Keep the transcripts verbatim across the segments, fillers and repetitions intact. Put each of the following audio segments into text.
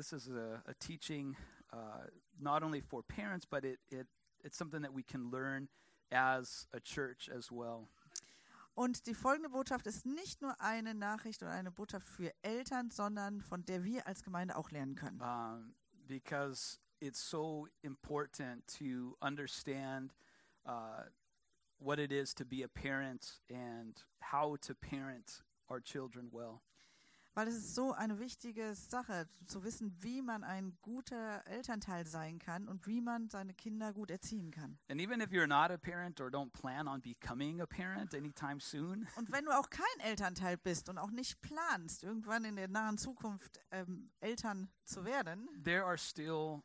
this is a, a teaching uh, not only for parents, but it, it it's something that we can learn as a church as well. Und die folgende Botschaft ist nicht nur eine Nachricht oder eine Botschaft für Eltern, sondern von der wir als Gemeinde auch lernen können. Um, because it's so important to understand uh, what it is to be a parent and how to parent our children well. Weil es ist so eine wichtige Sache, zu wissen, wie man ein guter Elternteil sein kann und wie man seine Kinder gut erziehen kann. And even if you're not a parent or don't plan on becoming a parent anytime soon, Und wenn du auch kein Elternteil bist und auch nicht planst, irgendwann in der nahen Zukunft ähm, Eltern zu werden, there are still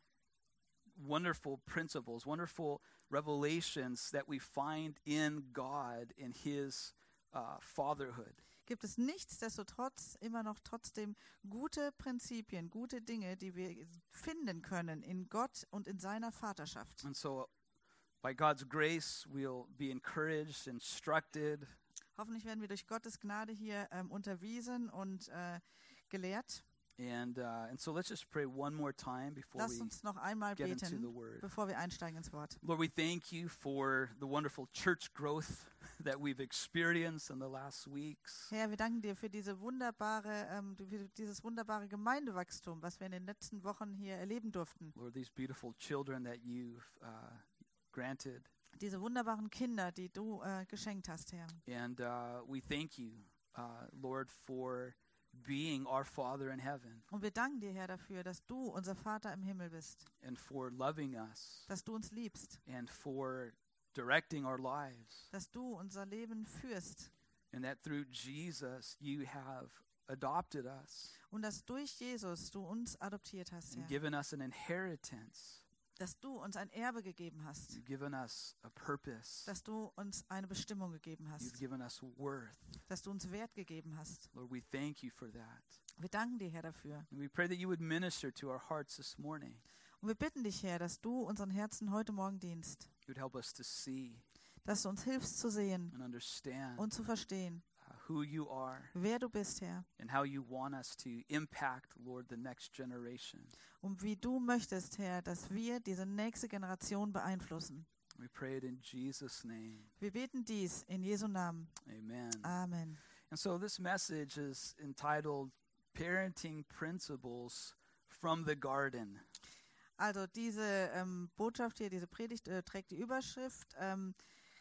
wonderful principles, wonderful revelations that we find in God, in His uh, fatherhood. gibt es nichtsdestotrotz immer noch trotzdem gute Prinzipien, gute Dinge, die wir finden können in Gott und in seiner Vaterschaft. And so, by God's grace, we'll be encouraged, instructed, Hoffentlich werden wir durch Gottes Gnade hier ähm, unterwiesen und äh, gelehrt. and uh, and so let's just pray one more time before Lass we uns noch einmal get into beten, the Word. bevor wir einsteigen ins Wort. Lord, we thank you for the wonderful church growth that we've experienced in the last weeks. Herr, wir danken dir für diese wunderbare, ähm, für dieses wunderbare Gemeindewachstum, was wir in den letzten Wochen hier erleben durften. Lord, these beautiful children that you've uh, granted. Diese wunderbaren Kinder, die du äh, geschenkt hast, Herr. And uh, we thank you, uh, Lord, for being our Father in heaven Und wir danken dir, Herr, dafür, dass du unser Vater im Himmel bist, and for loving us dass du uns liebst, and for directing our lives. dass du unser Leben führst And that through Jesus you have adopted us und dass durch Jesus du uns adoptiert hast, and Herr. given us an inheritance. Dass du uns ein Erbe gegeben hast, You've given us a purpose. dass du uns eine Bestimmung gegeben You've hast, given us worth. dass du uns Wert gegeben hast. Lord, we thank you for that. Wir danken dir, Herr, dafür. And we pray that you would minister to our hearts this morning. Und wir bitten dich, Herr, dass du unseren Herzen heute Morgen dienst, You would help us to see dass du uns hilfst zu sehen and understand und zu verstehen, uh, who you are wer du bist, Herr, and how you want us to impact, Lord, the next generation. und wie du möchtest, Herr, dass wir diese nächste Generation beeinflussen. We pray it in Jesus' name. Wir beten dies in Jesu Namen. Amen. Amen. And so this message is entitled Parenting Principles from the Garden. Also diese ähm, Botschaft hier, diese Predigt äh, trägt die Überschrift ähm,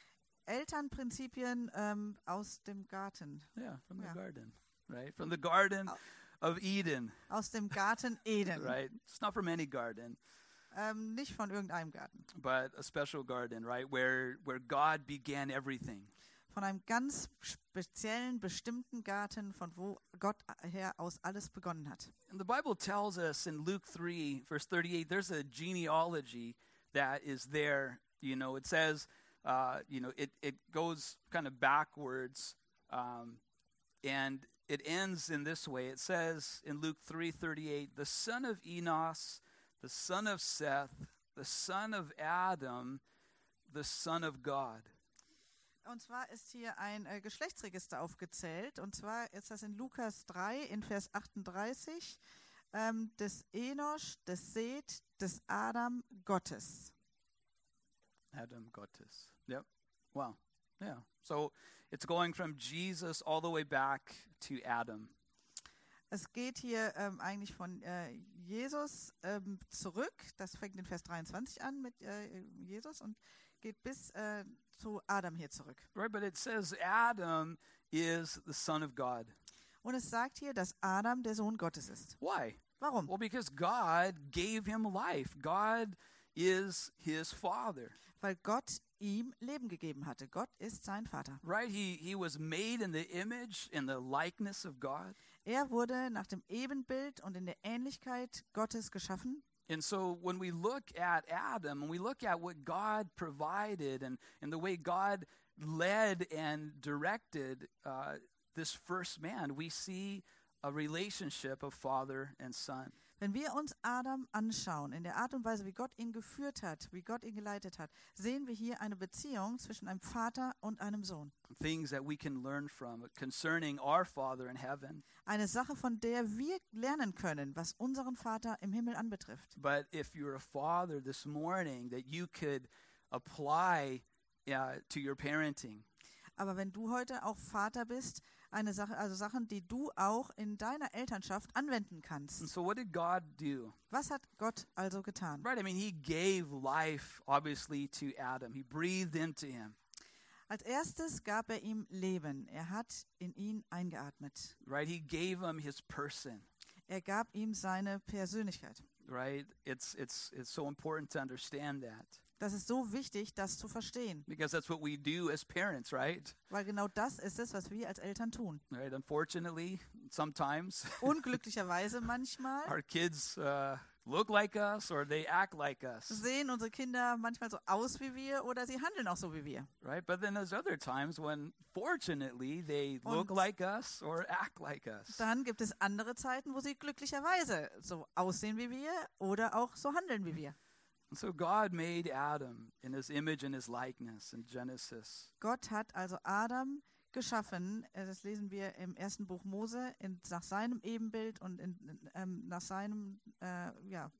Elternprinzipien ähm, aus dem Garten, Yeah, from the Yeah. garden, right? From the Garden of Eden, aus dem Garten Eden. right? It's not from any garden, Ähm, nicht von irgendeinem Garten, but a special garden, right? Where where God began everything. von einem ganz speziellen, bestimmten Garten, von wo Gott her aus alles begonnen hat. And the Bible tells us in Luke three, verse thirty-eight, there's a genealogy that is there. You know, it says, uh, you know, it, it goes kind of backwards, um, and it ends in this way. It says in Luke three thirty-eight, the son of Enos, the son of Seth, the son of Adam, the son of God. Und zwar ist hier ein äh, Geschlechtsregister aufgezählt. Und zwar ist das in Lukas drei in Vers achtunddreißig ähm, des Enosch, des Seth, des Adam, Gottes. Adam Gottes. Yep. Wow. Yeah. So it's going from Jesus all the way back to Adam. Es geht hier ähm, eigentlich von äh, Jesus ähm, zurück. Das fängt in Vers dreiundzwanzig an mit äh, Jesus und geht bis äh, zu Adam hier zurück. Right, but it says Adam is the son of God. Und es sagt hier, dass Adam der Sohn Gottes ist. Why? Warum? Well, because God gave him life. God is his father. Weil Gott ihm Leben gegeben hatte. Gott ist sein Vater. Right? He he was made in the image, in the likeness of God. Er wurde nach dem Ebenbild und in der Ähnlichkeit Gottes geschaffen. And so when we look at Adam, and we look at what God provided and, and the way God led and directed uh, this first man, we see a relationship of father and son. Wenn wir uns Adam anschauen, in der Art und Weise, wie Gott ihn geführt hat, wie Gott ihn geleitet hat, sehen wir hier eine Beziehung zwischen einem Vater und einem Sohn. Things that we can learn from concerning our Father in heaven. Eine Sache, von der wir lernen können, was unseren Vater im Himmel anbetrifft. But if you're a father this morning, that you could apply uh, to your parenting. Aber wenn du heute auch Vater bist, eine Sache, also Sachen, die du auch in deiner Elternschaft anwenden kannst. And so what did God do? Was hat Gott also getan? Right, I mean, he gave life, obviously, to Adam. He breathed into him. Als erstes gab er ihm Leben. Er hat in ihn eingeatmet. Right, he gave him his person. Er gab ihm seine Persönlichkeit. Right, it's it's it's so important to understand that. Das ist so wichtig, das zu verstehen. Because that's what we do as parents, right? Weil genau das ist es, was wir als Eltern tun. Right, unfortunately, sometimes Unglücklicherweise manchmal our kids uh, look like us or they act like us. sehen unsere Kinder manchmal so aus wie wir oder sie handeln auch so wie wir. Right, but then there's other times when, fortunately, they look Und like us or act like us. Dann gibt es andere Zeiten, wo sie glücklicherweise so aussehen wie wir oder auch so handeln wie wir. And so God made Adam in his image and his likeness in Genesis. Gott hat also Adam geschaffen, äh, das lesen wir im ersten Buch Mose, in, nach seinem Ebenbild und in, ähm, nach seinem, äh, ja,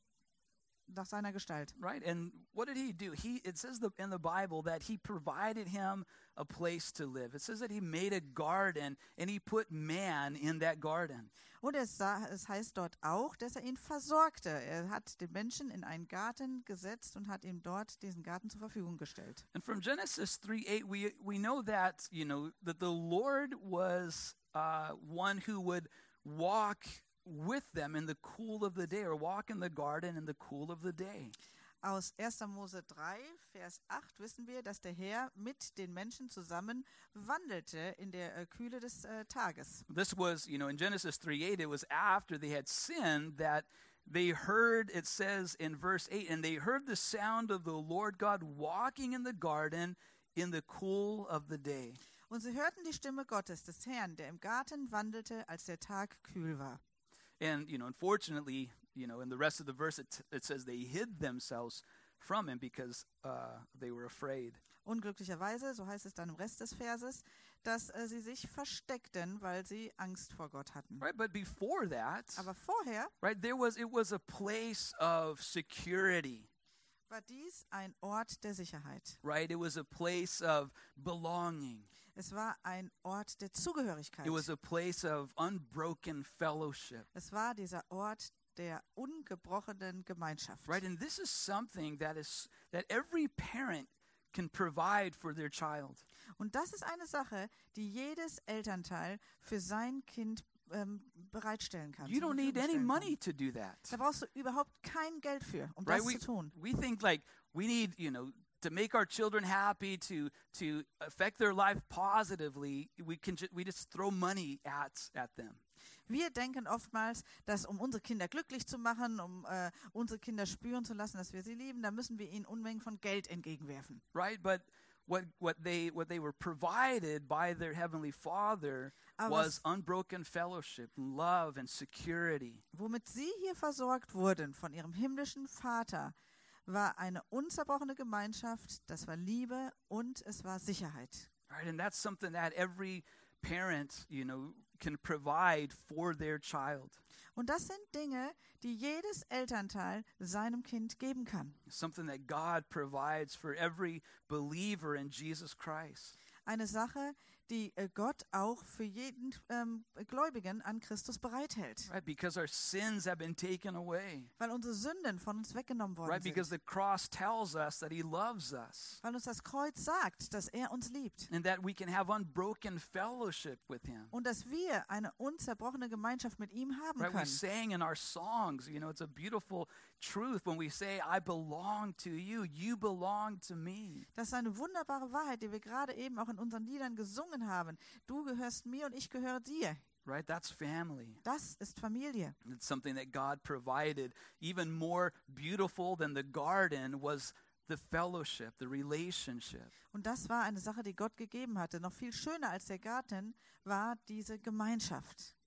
nach seiner Gestalt. Right, and what did he do? He it says the, in the Bible that he provided him a place to live. It says that he made a garden and he put man in that garden. Und es, sa- es heißt dort auch, dass er ihn versorgte. Er hat den Menschen in einen Garten gesetzt und hat ihm dort diesen Garten zur Verfügung gestellt. And from Genesis three eight, we we know that, you know, that the Lord was uh, one who would walk with them in the cool of the day, or walk in the garden in the cool of the day. Aus erster Mose drei, Vers acht wissen wir, dass der Herr mit den Menschen zusammen wandelte in der äh, Kühle des äh, Tages. This was, you know, in Genesis three eight, it was after they had sinned that they heard, it says in verse eight, and they heard the sound of the Lord God walking in the garden in the cool of the day. Und sie hörten die Stimme Gottes, des Herrn, der im Garten wandelte, als der Tag kühl war. And, you know, unfortunately, you know, in the rest of the verse, it, it says they hid themselves from him because uh, they were afraid. Unglücklicherweise, so heißt es dann im Rest des Verses, dass äh, sie sich versteckten, weil sie Angst vor Gott hatten. Right, but before that, Aber vorher right, there was, it was a place of security, war dies ein Ort der Sicherheit. right? It was a place of belonging. Es war ein Ort der Zugehörigkeit. It was a place of unbroken fellowship, Es war dieser Ort der ungebrochenen Gemeinschaft. right? And this is something that is, that every parent can provide for their child. Und das ist eine Sache, die jedes Elternteil für sein Kind ähm, bereitstellen kann. You zur don't need Verfügung any stellen money to do that. kann. Da brauchst du überhaupt kein Geld für, um Right? das We, zu tun. we think like we need, you know, to make our children happy, to to affect their life positively, we can ju- we just throw money at at them. Wir denken oftmals, dass um unsere Kinder glücklich zu machen, um äh, unsere Kinder spüren zu lassen, dass wir sie lieben, da müssen wir ihnen Unmengen von Geld entgegenwerfen. Right? But what what they what they were provided by their heavenly Father Aber was was- unbroken fellowship, love and security. Womit sie hier versorgt wurden von ihrem himmlischen Vater, war eine unzerbrochene Gemeinschaft, das war Liebe und es war Sicherheit. Right? And that's something that every parent, you know, can provide for their child. Und das sind Dinge, die jedes Elternteil seinem Kind geben kann. Something that God provides for every believer in Jesus Christ. Eine Sache, die äh, Gott auch für jeden ähm, Gläubigen an Christus bereithält. Right? Because our sins have been taken away. Weil unsere Sünden von uns weggenommen worden Right? Because sind. the cross tells us that he loves us Weil uns das Kreuz sagt, dass er uns liebt. and that we can have unbroken fellowship with him. Und dass wir eine unzerbrochene Gemeinschaft mit ihm haben Right? We können. sang in our songs, you know, it's a beautiful truth when we say, I belong to you, you belong to me. Das ist eine wunderbare Wahrheit, die wir gerade eben auch in unseren Liedern gesungen haben. Du gehörst mir und ich gehöre dir. Right? That's family. Das ist Familie. It's something that God provided. Even more beautiful than the garden was the fellowship, the relationship. Und das war eine Sache, die Gott gegeben hatte. Noch viel schöner als der Garten war diese Gemeinschaft.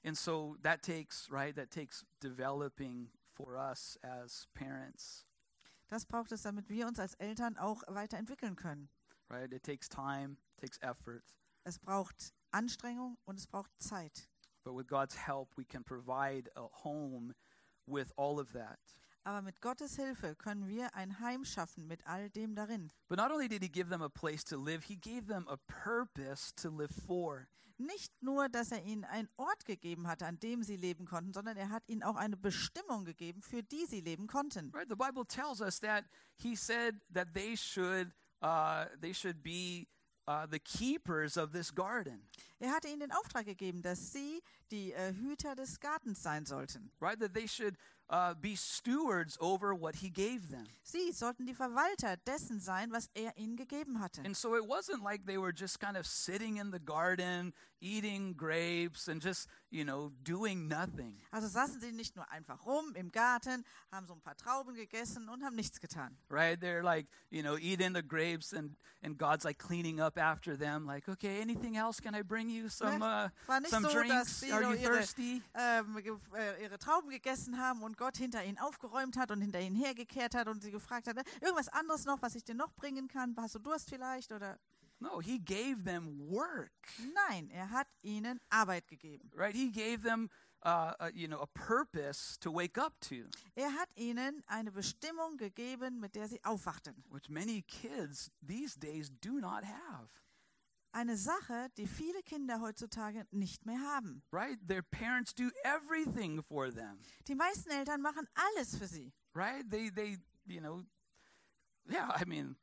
And so that takes, right, that takes developing for us as parents, Das braucht es, damit wir uns als Eltern auch weiterentwickeln können. right? It takes time, takes effort. Es braucht Anstrengung und es braucht Zeit. But with God's help, we can provide a home with all of that. Aber mit Gottes Hilfe können wir ein Heim schaffen mit all dem darin. But not only did he give them a place to live, he gave them a purpose to live for. Nicht nur, dass er ihnen einen Ort gegeben hatte, an dem sie leben konnten, sondern er hat ihnen auch eine Bestimmung gegeben, für die sie leben konnten. Right? The Bible tells us that he said that they should uh, they should be uh, the keepers of this garden. Er hatte ihnen den Auftrag gegeben, dass sie die äh, Hüter des Gartens sein sollten. Right? That they should uh, be stewards over what he gave them. Sie sollten die Verwalter dessen sein, was er ihnen gegeben hatte. And so it wasn't like they were just kind of sitting in the garden, eating grapes and just, you know, doing nothing. Also saßen sie nicht nur einfach rum im Garten, haben so ein paar Trauben gegessen und haben nichts getan. Right? They're like, you know, eating the grapes and, and God's like cleaning up after them. Like, okay, anything else? Can I bring you some uh, War nicht some so, dass drinks? sie Are so you ihre, thirsty? ähm, ge- äh, ihre Trauben gegessen haben und Gott hinter ihnen aufgeräumt hat und hinter ihnen hergekehrt hat und sie gefragt hat, irgendwas anderes noch, was ich dir noch bringen kann? Hast du Durst vielleicht? Oder No, he gave them work. nein, er hat ihnen Arbeit gegeben. Right? He gave them, uh, a, you know, a purpose to wake up to, Er hat ihnen eine Bestimmung gegeben, mit der sie aufwachten. which many kids these days do not have. Eine Sache, die viele Kinder heutzutage nicht mehr haben. Right? Their parents do everything for them. Die meisten Eltern machen alles für sie. Right? They, they, you know, yeah, I mean,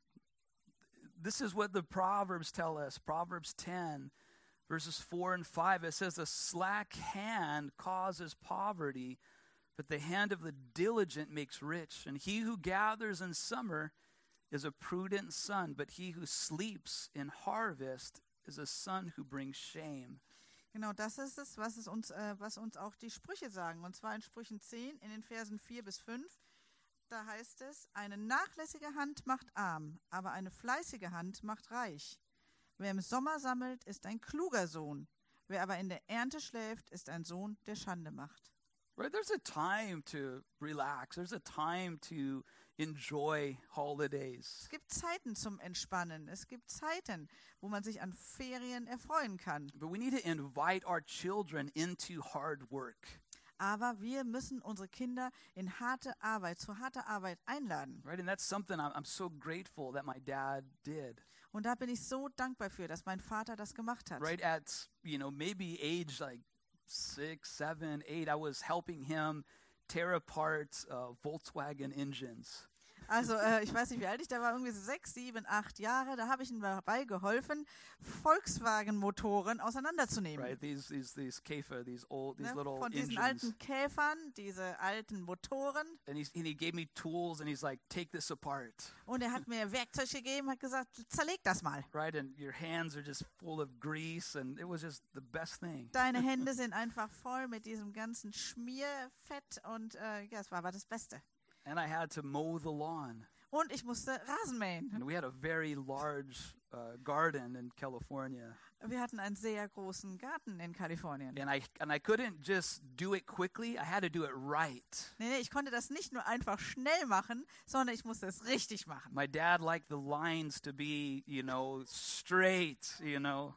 this is what the Proverbs tell us. Proverbs ten, verses four and five, it says, a slack hand causes poverty, but the hand of the diligent makes rich. And he who gathers in summer is a prudent son, but he who sleeps in harvest is a son who brings shame. Genau, das ist es, was es uns, äh, was uns auch die Sprüche sagen. Und zwar in Sprüchen zehn, in den Versen vier bis fünf. Da heißt es, eine nachlässige Hand macht arm, aber eine fleißige Hand macht reich. Wer im Sommer sammelt, ist ein kluger Sohn. Wer aber in der Ernte schläft, ist ein Sohn, der Schande macht. Right? There's a time to relax. There's a time to enjoy holidays. Es gibt Zeiten zum Entspannen. Es gibt Zeiten, wo man sich an Ferien erfreuen kann. But we need to invite our children into hard work. Aber wir müssen unsere Kinder in harte Arbeit, zu harter Arbeit einladen. Right? And that's something I'm, I'm so grateful that my dad did. Und da bin ich so dankbar für, dass mein Vater das gemacht hat. Right at, you know, maybe age like six, seven, eight, I was helping him tear apart uh, Volkswagen engines. Also äh, ich weiß nicht, wie alt ich da war, irgendwie so sechs, sieben, acht Jahre. Da habe ich ihm dabei geholfen, Volkswagen-Motoren auseinanderzunehmen. Right? These these these Käfer, these old these Ne? little Von diesen engines. alten Käfern, diese alten Motoren. And he's and he gave me tools and he's like, take this apart. Und er hat mir Werkzeug gegeben, hat gesagt, zerleg das mal. Right? And your hands are just full of grease and it was just the best thing. Deine Hände sind einfach voll mit diesem ganzen Schmierfett und äh, ja, es war aber das Beste. And I had to mow the lawn. Und ich musste Rasen mähen. And we had a very large uh, garden in California. Wir hatten einen sehr großen Garten in Kalifornien. And I and I couldn't just do it quickly. I had to do it right. Nee, nee, ich konnte das nicht nur einfach schnell machen, sondern ich musste es richtig machen. My dad liked the lines to be, you know, straight, you know.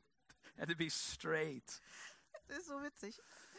Had to be straight. Das ist so witzig.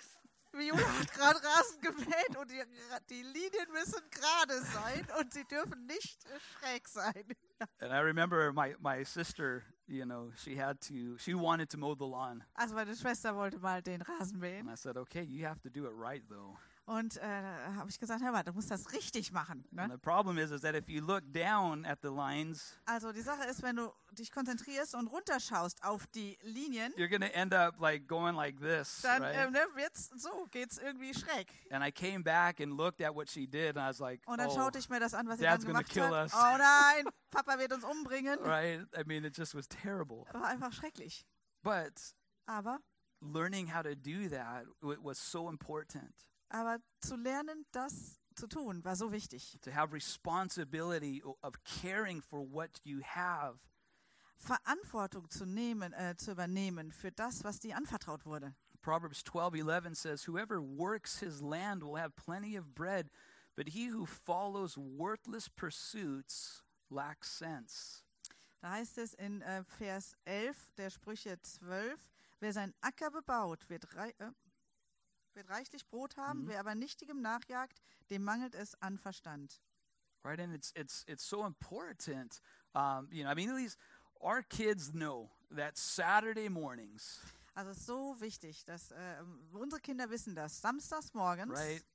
Viola hat gerade Rasen gemäht und die, die Linien müssen gerade sein und sie dürfen nicht äh, schräg sein. And I remember my, my sister, you know, she had to, she wanted to mow the lawn. Also meine Schwester wollte mal den Rasen mähen. And I said, okay, you have to do it right though. Und äh, habe ich gesagt, hör mal, du musst das richtig machen. And Ne? the problem is, is that if you look down at the lines, Also die Sache ist, wenn du dich konzentrierst und runterschaust auf die Linien, you're going to end up like going like this, dann right? ähm, ne, wird's so, geht's irgendwie schräg. And I came back and looked at what she did, and I was like, Und dann oh, schaute ich mir das an, was sie Dad's dann gonna gemacht kill hat. us. Oh nein, Papa wird uns umbringen. right? I mean, it just was terrible. War einfach schrecklich. But Aber, learning how to do that w- was so important. aber zu lernen, das zu tun, war so wichtig. To have responsibility o- of caring for what you have. Verantwortung zu nehmen, äh, zu übernehmen für das, was dir anvertraut wurde. Proverbs twelve eleven says, whoever works his land will have plenty of bread, but he who follows worthless pursuits lacks sense. Da heißt es in äh, Vers elf der Sprüche zwölf, wer seinen Acker bebaut, wird, rei äh, wird reichlich Brot haben, Mhm. wer aber nichtigem nachjagt, dem mangelt es an Verstand. Right, and it's it's it's so important. Um, you know, I mean, at least our kids know that Saturday mornings, Also es ist so wichtig, dass äh, unsere Kinder wissen das. Samstags morgens right,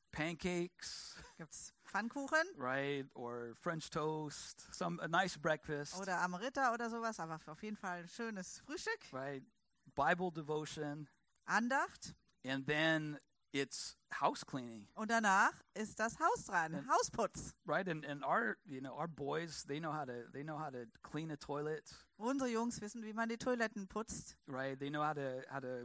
pancakes, gibt es Pfannkuchen right, or French toast, some a nice breakfast, oder Amrita oder sowas, aber auf jeden Fall ein schönes Frühstück, right, Bible devotion, Andacht and then it's house cleaning, und danach ist das Haus dran, Und- Hausputz. right, and and our you know our boys they know how to they know how to clean a toilet, Unsere Jungs wissen, wie man die Toiletten putzt. right, they know how to how to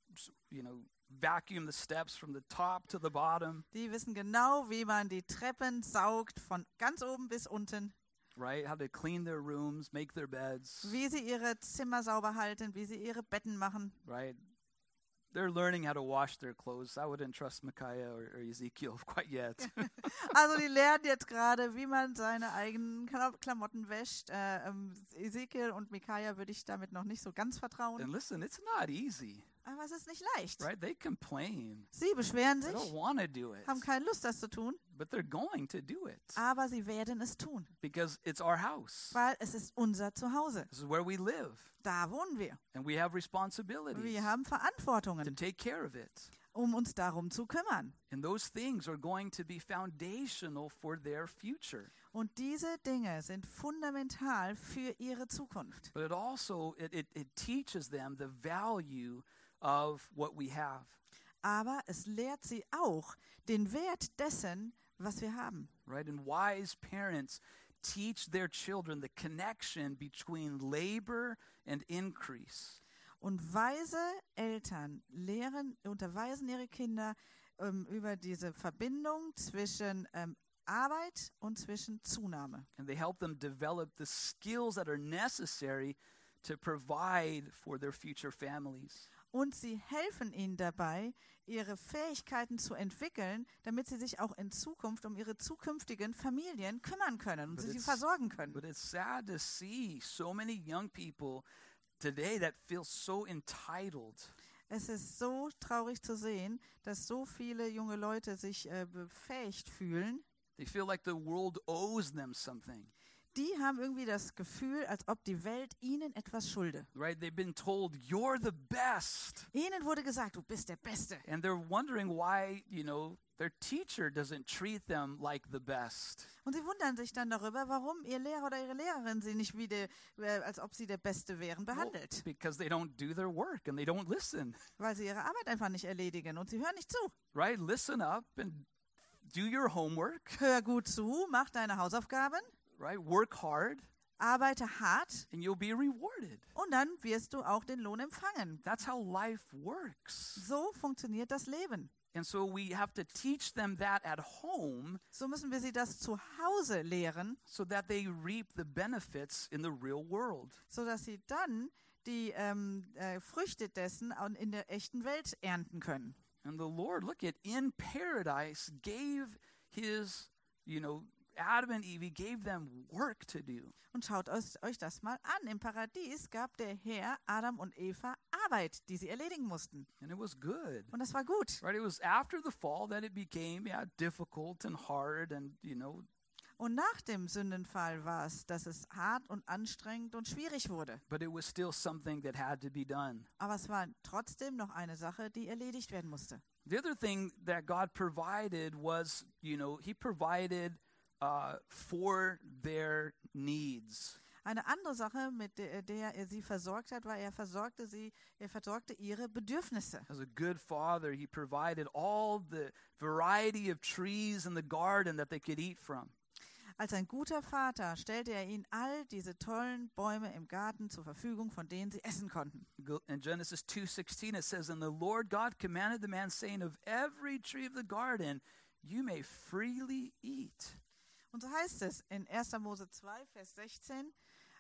you know vacuum the steps from the top to the bottom. Die wissen genau, wie man die Treppen saugt, von ganz oben bis unten, Right, how to clean their rooms, make their beds, wie sie ihre Zimmer sauber halten, wie sie ihre Betten machen. right? They're learning how to wash their clothes. I wouldn't trust Micaiah or, or Ezekiel quite yet. Also die lernen jetzt gerade, wie man seine eigenen Kla- Klamotten wäscht. Äh, ähm, Ezekiel und Micaiah würde ich damit noch nicht so ganz vertrauen. And listen, it's not easy, Aber es ist nicht leicht. right? They complain. Sie beschweren They don't sich, want to do it, haben keine Lust, das zu tun, but they're going to do it aber sie werden es tun, because it's our house. weil es ist unser Zuhause. This is where we live, Da wohnen wir. and we have responsibilities Wir haben to Verantwortungen, take care of it. um uns darum zu kümmern. And those things are going to be foundational for their future. Und diese Dinge sind fundamental für ihre Zukunft. But it also it, it, it teaches them the value of what we have. Aber es lehrt sie auch den Wert dessen, was wir haben. Right? And wise parents teach their children the connection between labor and increase. Und weise Eltern lehren, unterweisen ihre Kinder ähm, über diese Verbindung zwischen ähm, Arbeit und zwischen Zunahme. And they help them develop the skills that are necessary to provide for their future families. Und sie helfen ihnen dabei, ihre Fähigkeiten zu entwickeln, damit sie sich auch in Zukunft um ihre zukünftigen Familien kümmern können und But sie sie it's- versorgen können. But it's sad to see so many young people today that feel so entitled. Es ist so traurig zu sehen, dass so viele junge Leute sich äh, befähigt fühlen. They feel like the world owes them something. Die haben irgendwie das Gefühl, als ob die Welt ihnen etwas schulde. Right? They've been told you're the best. Ihnen wurde gesagt, du bist der Beste. And they're wondering why, you know, their teacher doesn't treat them like the best. Und sie wundern sich dann darüber, warum ihr Lehrer oder ihre Lehrerin sie nicht wie der, äh, als ob sie der Beste wären, Well, behandelt. because they don't do their work and they don't listen. Weil sie ihre Arbeit einfach nicht erledigen und sie hören nicht zu. Right? Listen up and do your homework. Hör gut zu, mach deine Hausaufgaben, Right? Work hard arbeite hart and you'll be rewarded. und dann wirst du auch den Lohn empfangen. That's how life works. So funktioniert das Leben. And so we have to teach them that at home So müssen wir sie das zu Hause lehren, so that they reap the benefits in the real world. sodass sie dann die ähm, äh, Früchte dessen auch in der echten Welt ernten können. And the Lord, look at, in paradise, gave his, you know, Adam and Eve, he gave them work to do. Und schaut euch, euch das mal an. Im Paradies gab der Herr Adam und Eva Arbeit, die sie erledigen mussten. And it was good. Und das war gut. Right? It was after the fall that it became, yeah, difficult and hard and, you know, Und nach dem Sündenfall war es, dass es hart und anstrengend und schwierig wurde. but it was still something that had to be done. Aber es war trotzdem noch eine Sache, die erledigt werden musste. The other thing that God provided was, you know, he provided uh, for their needs. Eine andere Sache, mit der, der er sie versorgt hat, war, er versorgte sie, er versorgte ihre Bedürfnisse. As a good father, he provided all the variety of trees in the garden that they could eat from. Als ein guter Vater stellte er ihnen all diese tollen Bäume im Garten zur Verfügung, von denen sie essen konnten. Go- In Genesis two sixteen, it says, "And the Lord God commanded the man, saying, of every tree of the garden you may freely eat." Und so heißt es in erster Mose zwei, Vers sechzehn,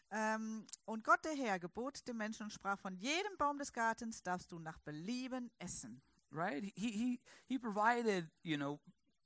Ähm, und Gott der Herr gebot dem Menschen und sprach, von jedem Baum des Gartens darfst du nach Belieben essen. Right? He he he provided, you know,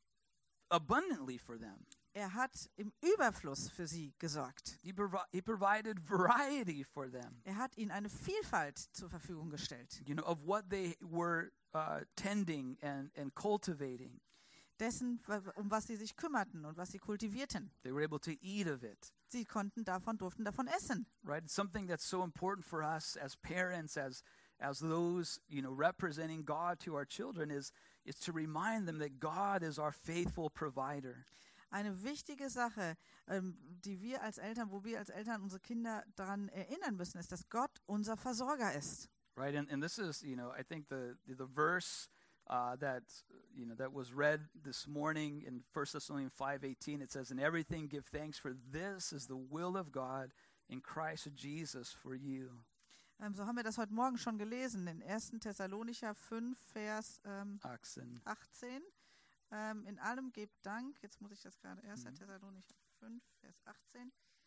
abundantly for them. Er hat im Überfluss für sie gesorgt. He provi- he provided variety for them. Er hat ihnen eine Vielfalt zur Verfügung gestellt. You know, of what they were uh, tending and and cultivating. Dessen, um was sie sich kümmerten und was sie kultivierten. They were able to eat of it. Sie konnten davon, durften davon essen. Right? It's something that's so important for us as parents, as as those, you know, representing God to our children is is to remind them that God is our faithful provider. Eine wichtige Sache, ähm, die wir als Eltern, wo wir als Eltern unsere Kinder daran erinnern müssen, ist, dass Gott unser Versorger ist. Right? And and this is, you know, I think the the, the verse uh, that you know that was read this morning in First Thessalonians five eighteen. It says, "In everything give thanks, for this is the will of God in Christ Jesus for you." Ähm, so haben wir das heute Morgen schon gelesen in ersten Thessalonicher fünf, Vers ähm, Achtzehn. achtzehn. Ähm, in allem gebt Dank. Jetzt muss ich das gerade. erster Mhm. Thessalonicher fünf, Vers achtzehn.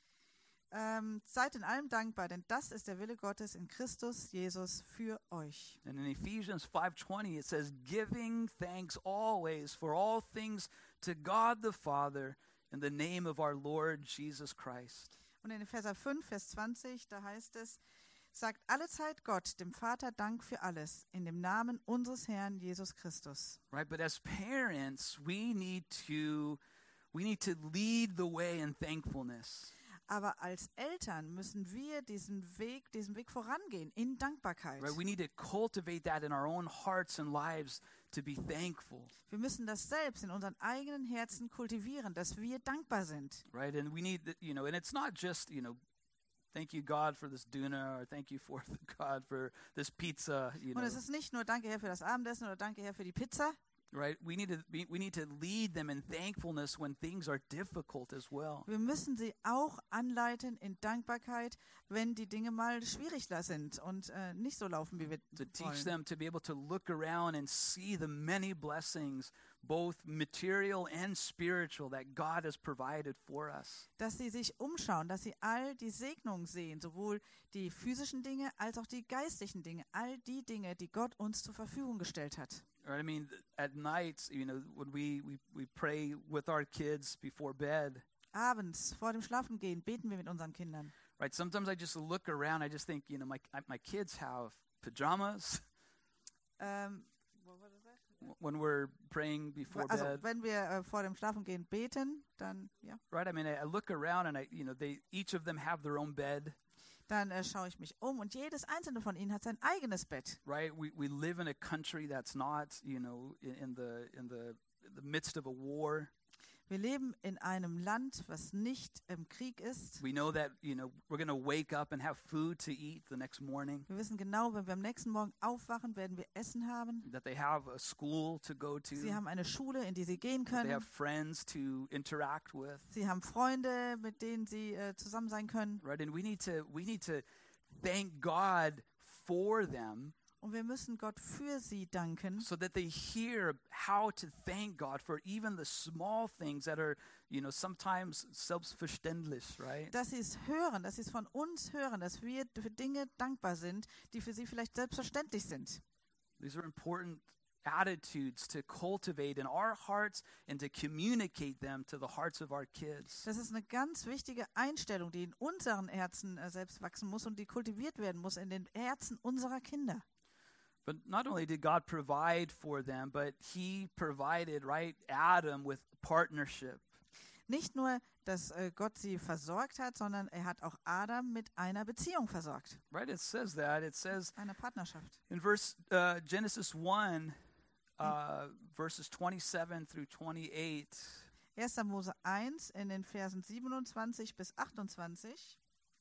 Ähm, seid in allem dankbar, denn das ist der Wille Gottes in Christus Jesus für euch. And in Ephesians five twenty it says, "Giving thanks always for all things to God the Father in the name of our Lord Jesus Christ." Und in Epheser fünf, Vers zwanzig, da heißt es, sagt allezeit Gott, dem Vater, Dank für alles, in dem Namen unseres Herrn Jesus Christus. Right? But as parents, we need to we need to lead the way in thankfulness. Aber als Eltern müssen wir diesen Weg, diesen Weg vorangehen in Dankbarkeit. Right? We need to cultivate that in our own hearts and lives to be thankful. Wir müssen das selbst in unseren eigenen Herzen kultivieren, dass wir dankbar sind. Right? And we need, the, you know, and it's not just, you know, thank you God for this tuna, or thank you for God for this pizza, you Und know. es ist nicht nur Danke Herr für das Abendessen oder Danke Herr für die Pizza. Right? We need to be, we need to lead them in thankfulness when things are difficult as well. Wir müssen sie auch anleiten in Dankbarkeit, wenn die Dinge mal schwierig sind und äh, nicht so laufen, wie wir To teach wollen. them to be able to look around and see the many blessings, both material and spiritual, that God has provided for us. Dass sie sich umschauen, dass sie all die Segnungen sehen, sowohl die physischen Dinge als auch die geistlichen Dinge, all die Dinge, die Gott uns zur Verfügung gestellt hat. Right? I mean, at night, you know, when we, we, we pray with our kids before bed, Abends vor dem Schlafengehen beten wir mit unseren Kindern. right? Sometimes I just look around, I just think, you know, my my kids have pajamas Ähm, when we're praying before also bed. wenn wir äh, vor dem Schlafengehen beten, dann ja, Right? I mean, I, I look around and I, you know, they each of them have their own bed. dann äh, schaue ich mich um und jedes einzelne von ihnen hat sein eigenes Bett. Right? We we live in a country that's not, you know, in, in the in the the midst of a war. Wir leben in einem Land, was nicht im Krieg ist. We know that, you know, we're going to wake up and have food to eat the next morning. Wir wissen genau, wenn wir am nächsten Morgen aufwachen, werden wir Essen haben. That they have a school to go to. Sie haben eine Schule, in die sie gehen That they können. have friends to interact with. Sie haben Freunde, mit denen sie äh, zusammen sein können. Right? And we need to we need to thank God for them, Und wir müssen Gott für sie danken, so that they hear how to thank God for even the small things that are, you know, sometimes selbstverständlich, right? dass sie es hören, dass sie es von uns hören, dass wir für Dinge dankbar sind, die für sie vielleicht selbstverständlich sind. These are important attitudes to cultivate in our hearts and to communicate them to the hearts of our kids. Das ist eine ganz wichtige Einstellung, die in unseren Herzen äh, selbst wachsen muss und die kultiviert werden muss in den Herzen unserer Kinder. But not only did God provide for them, but he provided, right, Adam with partnership. Nicht nur, dass äh, Gott sie versorgt hat, sondern er hat auch Adam mit einer Beziehung versorgt, Right? It says that. It says einer Partnerschaft. in verse uh, Genesis one, uh, verses twenty-seven through twenty-eight. erster Mose eins in den Versen siebenundzwanzig bis achtundzwanzig.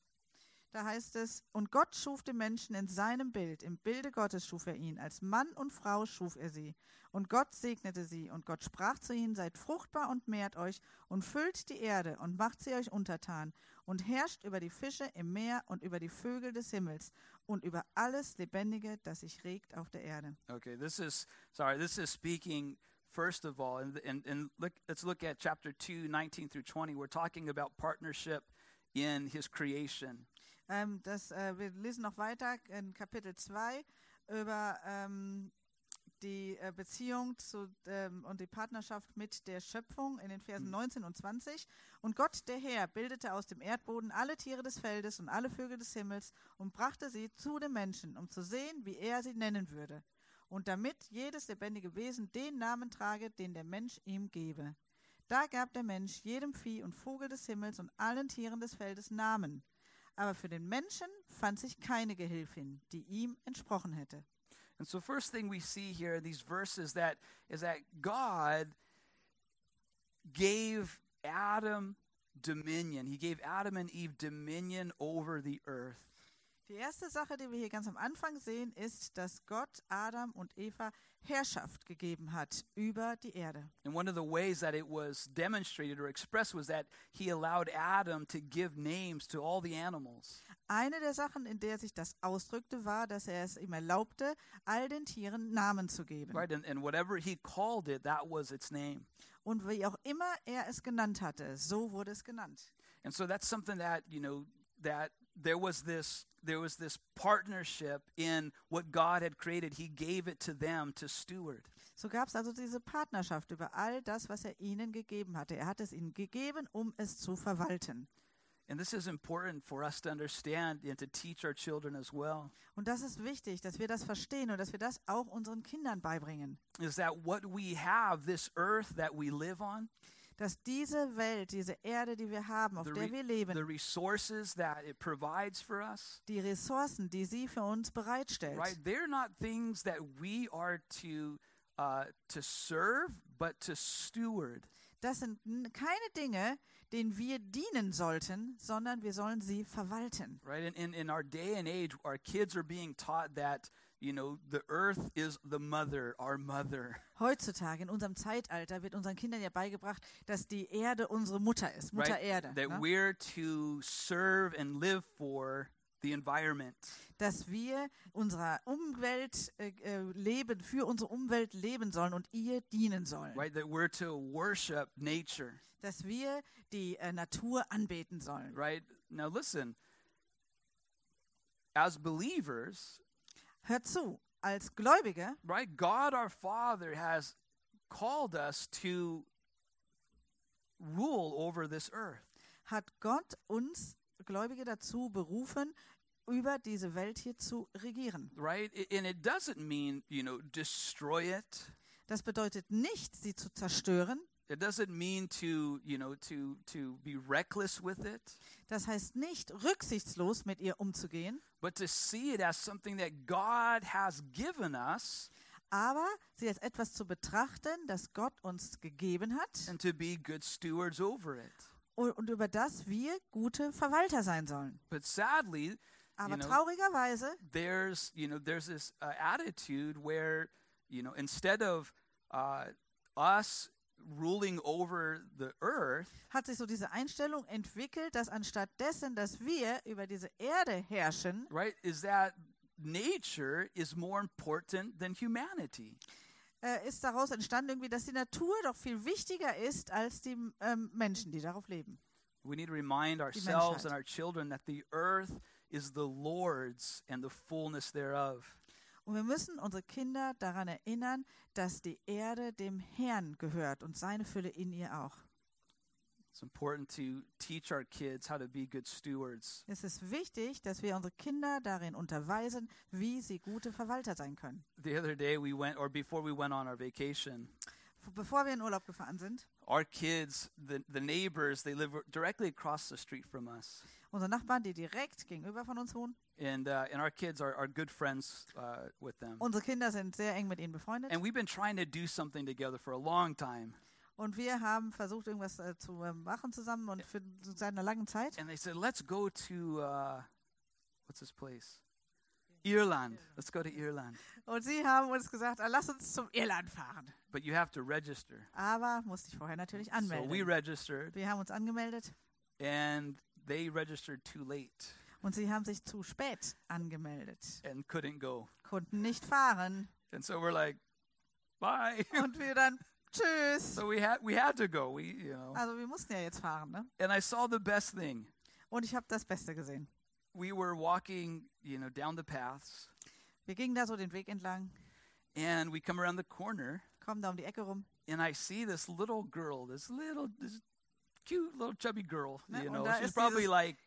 Da heißt es, und Gott schuf den Menschen in seinem Bild, im Bilde Gottes schuf er ihn, als Mann und Frau schuf er sie. Und Gott segnete sie, und Gott sprach zu ihnen, seid fruchtbar und mehrt euch und füllt die Erde und macht sie euch untertan und herrscht über die Fische im Meer und über die Vögel des Himmels und über alles Lebendige, das sich regt auf der Erde. Okay, this is sorry. This is speaking first of all, and and, and look, let's look at chapter two, nineteen through twenty. We're talking about partnership in his creation. Ähm, das, äh, wir lesen noch weiter in Kapitel zwei über ähm, die äh, Beziehung zu, ähm, und die Partnerschaft mit der Schöpfung in den Versen neunzehn und zwanzig. Und Gott, der Herr, bildete aus dem Erdboden alle Tiere des Feldes und alle Vögel des Himmels und brachte sie zu dem Menschen, um zu sehen, wie er sie nennen würde. Und damit jedes lebendige Wesen den Namen trage, den der Mensch ihm gebe. Da gab der Mensch jedem Vieh und Vogel des Himmels und allen Tieren des Feldes Namen. Aber für den Menschen fand sich keine Gehilfin, die ihm entsprochen hätte. And so first thing we see here in these verses that is that God gave Adam dominion. He gave Adam and Eve dominion over the earth. Die erste Sache, die wir hier ganz am Anfang sehen, ist, dass Gott Adam und Eva Herrschaft gegeben hat über die Erde. And one of the ways that it was demonstrated or expressed was that he allowed Adam to give names to all the animals. Eine der Sachen, in der sich das ausdrückte, war, dass er es ihm erlaubte, all den Tieren Namen zu geben. Right, and, and whatever he called it, that was its name. Und wie auch immer er es genannt hatte, so wurde es genannt. And so that's something that, you know, that there was this there was this partnership in what God had created. He gave it to them to steward. So gab es also diese Partnerschaft über all das, was er ihnen gegeben hatte. Er hat es ihnen gegeben, um es zu verwalten. And this is important for us to understand and to teach our children as well. Und das ist wichtig, dass wir das verstehen und dass wir das auch unseren Kindern beibringen. Is that what we have, this earth that we live on, Dass diese Welt, diese Erde, die wir haben, auf the, der re- wir the leben, resources that it provides for us, die Ressourcen, die sie für uns bereitstellt, right? They're not things that we are to uh, to serve, but to steward. das sind n- keine Dinge, denen wir dienen sollten, sondern wir sollen sie verwalten. Right? In, in in our day and age, our kids are being taught that, you know, the earth is the mother, our mother. Heutzutage, in unserem Zeitalter, wird unseren Kindern ja beigebracht, dass die Erde unsere Mutter ist, Mutter Right? Erde. That Ne? we're to serve and live for the environment. Dass wir unserer Umwelt äh, äh, leben, für unsere Umwelt leben sollen und ihr dienen sollen. Right? That we're to worship nature. Dass wir die äh, Natur anbeten sollen. Right? Now listen. As believers, Hört zu, als Gläubige right? God our Father has called us to rule over this earth. hat Gott uns Gläubige dazu berufen, über diese Welt hier zu regieren. Right? I- And it doesn't mean, you know, destroy it. Das bedeutet nicht, sie zu zerstören. It doesn't mean to, you know, to to be reckless with it, Das heißt nicht, rücksichtslos mit ihr umzugehen, but to see it as something that God has given us aber sie als etwas zu betrachten, das Gott uns gegeben hat and to be good stewards over it. und, und über das wir gute Verwalter sein sollen. But sadly, Aber you know, traurigerweise there's, you know, there's this uh, attitude where, you know, instead of uh, us ruling over the earth, hat sich so diese Einstellung entwickelt, dass anstatt dessen, dass wir über diese Erde herrschen, right, is that nature is more important than humanity. äh, ist daraus entstanden irgendwie, dass die Natur doch viel wichtiger ist als die ähm, Menschen, die darauf leben. We need to remind ourselves Menschheit. and our children that the earth is the Lord's and the fullness thereof. Und wir müssen unsere Kinder daran erinnern, dass die Erde dem Herrn gehört und seine Fülle in ihr auch. It's important to teach our kids how to be good stewards. Es ist wichtig, dass wir unsere Kinder darin unterweisen, wie sie gute Verwalter sein können. The other day we went, or before we went on our vacation, Bevor wir in Urlaub gefahren sind, our kids, the, the neighbors, they live directly across the street from us. unsere Nachbarn, die direkt gegenüber von uns wohnen, And uh, and our kids are, are good friends uh, with them. unsere Kinder sind sehr eng mit ihnen befreundet. And we've been trying to do something together for a long time. Und wir haben versucht, irgendwas äh, zu äh, machen zusammen und für seit einer langen Zeit. And they said, let's go to, uh, what's this place? Irland. Let's go to Irland. Und sie haben uns gesagt, ah, lass uns zum Irland fahren. But you have to register. Aber musste ich vorher natürlich So we anmelden. registered, Wir haben uns angemeldet and they registered too late und sie haben sich zu spät angemeldet, and couldn't go. konnten nicht fahren. And so we're like, bye. Und wir dann, tschüss. So we had we had to go. We you know. Also wir mussten ja jetzt fahren, ne? And I saw the best thing. Und ich habe das Beste gesehen. We were walking, you know, down the paths, Wir gingen da so den Weg entlang, and we come around the corner, kommen da um die Ecke rum. and I see this little girl, this little, this cute little chubby girl. Ne, You und know, da she's ist probably dieses- like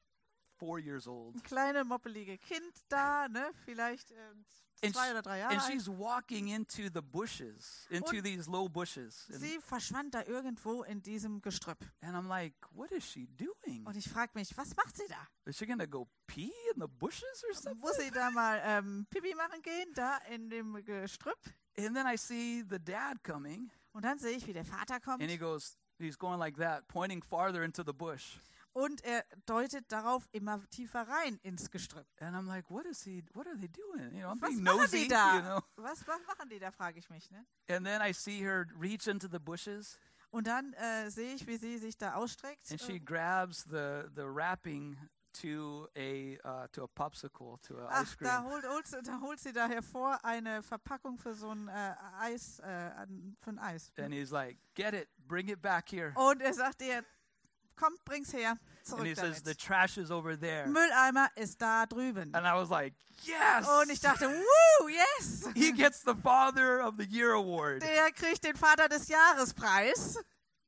four years old, Ein kleines, moppelige Kind da, ne? Vielleicht ähm, And zwei sh- oder drei Jahre and alt. she's walking into the bushes, into Und these low bushes, and, Sie verschwand da irgendwo in diesem Gestrüpp. and I'm like, what is she doing? Und ich frage mich, was macht sie da? Is she gonna go pee in the bushes or something? Muss sie da mal ähm, Pipi machen gehen, da in dem Gestrüpp? And then I see the dad coming, Und dann sehe ich, wie der Vater kommt and he goes, he's going like that, pointing farther into the bush. und er deutet darauf immer tiefer rein ins Gestrüpp. And I'm like, what is he, what are they doing? You know, I'm Was being machen nosy, die you da? know. Was, was machen die da, frage ich mich. Ne? And then I see her reach into the bushes, Und dann äh, sehe ich, wie sie sich da ausstreckt. and she äh, grabs the, the wrapping to a, uh, to a popsicle, to a Ach, ice cream. da holt, holt, sie- da holt sie da hervor eine Verpackung für so ein äh, Eis, äh, an- für ein Eis. And he's like, get it, bring it back here. Und er sagt ihr, komm, bring's her, And zurück he says, the damit. trash is over there. Mülleimer ist da drüben. And I was like, yes! Und ich dachte, woo, yes! He gets the Father of the Year award. Der kriegt den Vater des Jahrespreis.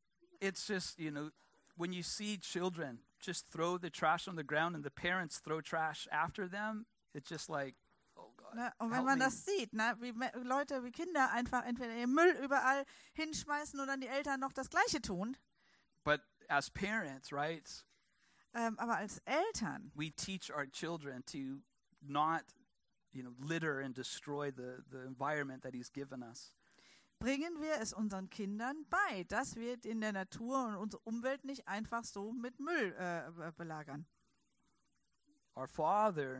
It's just, you know, when you see children just throw the trash on the ground and the parents throw trash after them, it's just like, oh God, Ne? Und wenn help man me. das sieht, ne? Wie Me- Leute, wie Kinder einfach entweder ihren Müll überall hinschmeißen und dann die Eltern noch das Gleiche tun. But as parents, right, Ähm, aber als Eltern we teach our children to not, you know, litter and destroy the, the environment that he's given us. bringen wir es unseren Kindern bei, dass wir in der Natur und unsere Umwelt nicht einfach so mit Müll äh, be- belagern. Our Father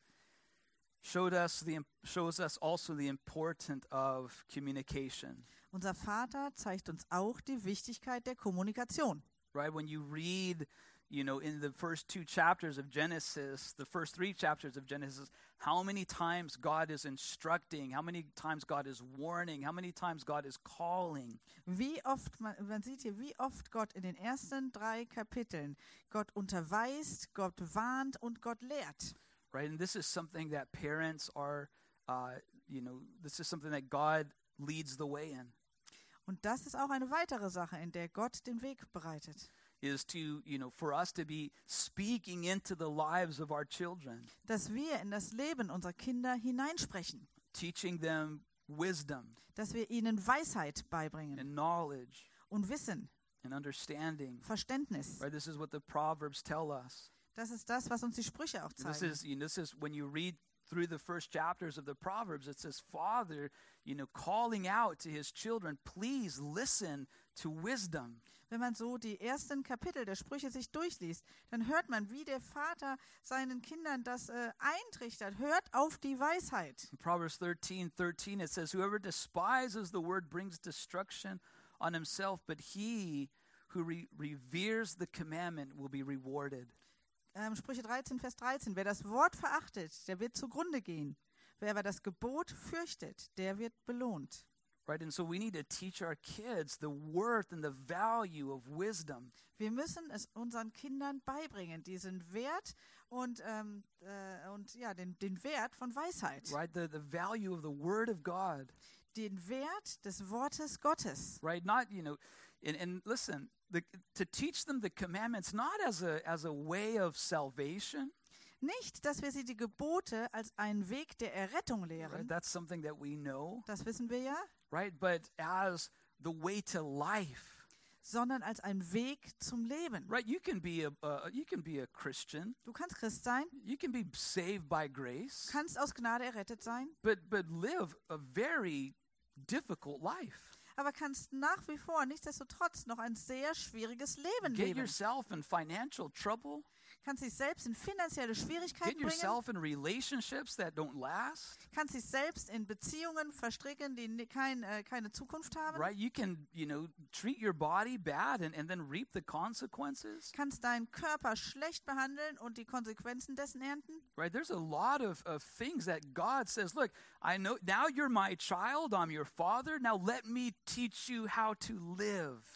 showed us the shows us also the importance of communication. Unser Vater zeigt uns auch die Wichtigkeit der Kommunikation. Right? When you read, you know, in the first two chapters of Genesis, the first three chapters of Genesis, how many times God is instructing, how many times God is warning, how many times God is calling. Wie oft, man, man sieht hier, wie oft Gott in den ersten drei Kapiteln Gott unterweist, Gott warnt und Gott lehrt. Right? And this is something that parents are, uh, you know, this is something that God leads the way in, Und das ist auch eine weitere Sache, in der Gott den Weg bereitet. is to, you know, for us to be speaking into the lives of our children, Dass wir in das Leben unserer Kinder hineinsprechen. teaching them wisdom Dass wir ihnen Weisheit beibringen and knowledge und Wissen, and understanding. Verständnis. Right? This is what the Proverbs tell us. Das ist das, was uns die Sprüche auch This zeigen. is, you know, this is when you read through the first chapters of the Proverbs, it says, Father, you know, calling out to his children, please listen to wisdom. Wenn man so die ersten Kapitel der Sprüche sich durchliest, dann hört man, wie der Vater seinen Kindern das äh, eintrichtert. Hört auf die Weisheit. In Proverbs thirteen, thirteen, it says, whoever despises the word brings destruction on himself, but he who re- reveres the commandment will be rewarded. Ähm, Sprüche dreizehn, Vers dreizehn. Wer das Wort verachtet, der wird zugrunde gehen. Wer aber das Gebot fürchtet, der wird belohnt. Right? And so we need to teach our kids the worth and the value of wisdom. Wir müssen es unseren Kindern beibringen, diesen Wert und, ähm, äh, und ja, den, den Wert von Weisheit. Right? The, the value of the word of God. Den Wert des Wortes Gottes. Right? Not, you know, and, and listen, the, to teach them the commandments not as a as a way of salvation. Nicht, dass wir sie die Gebote als einen Weg der Errettung Right? lehren. That's something that we know, Das wissen wir ja. right? But as the way to life. Sondern als einen Weg zum Leben. Right? You can be a uh, you can be a Christian. Du kannst Christ sein, You can be saved by grace, kannst aus Gnade errettet sein, but but live a very difficult life. aber kannst nach wie vor nichtsdestotrotz noch ein sehr schwieriges Leben Get leben. yourself in financial trouble. Kannst dich selbst in finanzielle Get Schwierigkeiten bringen. yourself in relationships that don't last. Kannst dich selbst in Beziehungen verstricken, die ni- kein, äh, keine Zukunft haben. Right? You can, you know, treat your body bad and, and then reap the consequences. Kannst deinen Körper schlecht behandeln und die Konsequenzen dessen ernten. Right? There's a lot of, of things that God says, look, I know now you're my child, I'm your father. Now let me teach you how to live.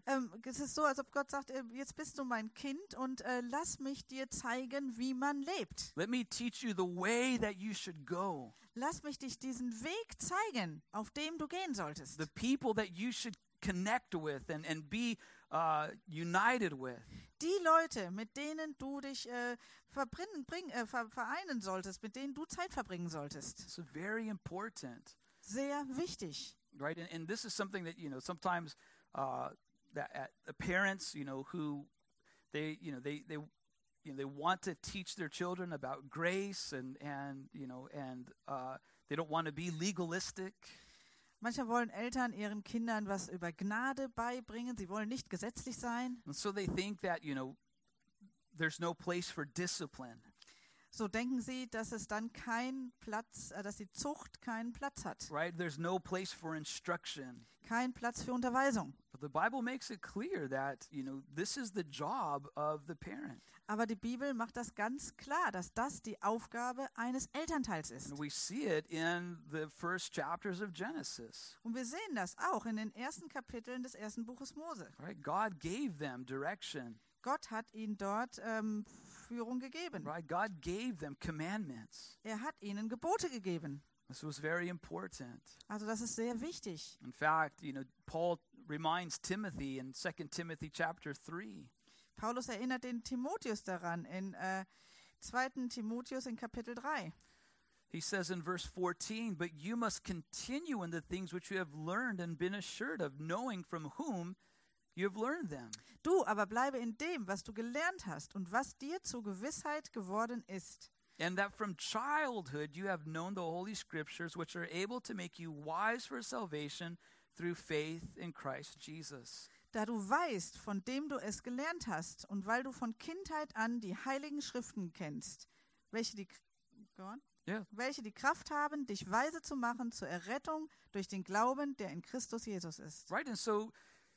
Ähm, es ist so, als ob Gott sagt, äh, jetzt bist du mein Kind und äh, lass mich dir zeigen, wie man lebt. Let me teach you the way that you should go. Lass mich dich diesen Weg zeigen, auf dem du gehen solltest. The people that you should connect with and, and be uh, united with. Die Leute, mit denen du dich äh, verbringen, bring, äh, ver, vereinen solltest, mit denen du Zeit verbringen solltest. It's very important, Sehr wichtig. right? And, and this is something that, you know, sometimes uh, that uh, the parents, you know, who they, you know, they they you know, they want to teach their children about grace and and you know and uh, they don't want to be legalistic. Manchmal wollen Eltern ihren Kindern was über Gnade beibringen. Sie wollen nicht gesetzlich sein. And so they think that, you know, there's no place for discipline. So denken sie, dass es dann keinen Platz, äh, dass die Zucht keinen Platz hat. Right? There's no place for instruction. Kein Platz für Unterweisung. But the Bible makes it clear that, you know, this is the job of the parent. Aber die Bibel macht das ganz klar, dass das die Aufgabe eines Elternteils ist. And we see it in the first chapters of Genesis. Und wir sehen das auch in den ersten Kapiteln des ersten Buches Mose. Right? God gave them direction. Gott hat ihnen dort ähm, Führung gegeben. Right? God gave them commandments. Er hat ihnen Gebote gegeben. This was very important. Also das ist sehr wichtig. In fact, you know, Paul reminds Timothy in Second Timothy chapter three. Paulus erinnert den Timotheus daran in äh, zweiten Timotheus in Kapitel drei. He says in verse fourteen, "But you must continue in the things which you have learned and been assured of, knowing from whom you have learned them." Du aber bleibe in dem, was du gelernt hast und was dir zur Gewissheit geworden ist. And that from childhood you have known the Holy Scriptures, which are able to make you wise for salvation through faith in Christ Jesus. Da du weißt, von dem du es gelernt hast und weil du von Kindheit an die heiligen Schriften kennst, welche die, go on, Yeah. welche die Kraft haben, dich weise zu machen zur Errettung durch den Glauben, der in Christus Jesus ist. Right, and so